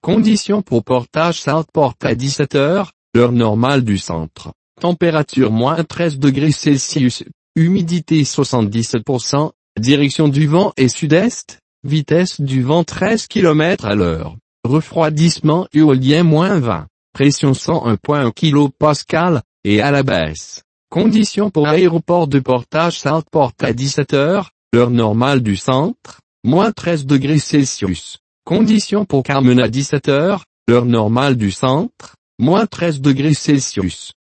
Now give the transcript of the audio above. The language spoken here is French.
Conditions pour portage Southport à 17 heures, l'heure normale du centre. Température -13°C, humidité 77%, direction du vent est sud-est, vitesse du vent 13 km à l'heure, refroidissement éolien -20, pression 101.1 kPa, et à la baisse. Conditions pour aéroport de portage Southport à 17 heures, l'heure normale du centre, -13°C. Conditions pour Carmen à 17 heures, l'heure normale du centre, -13°C.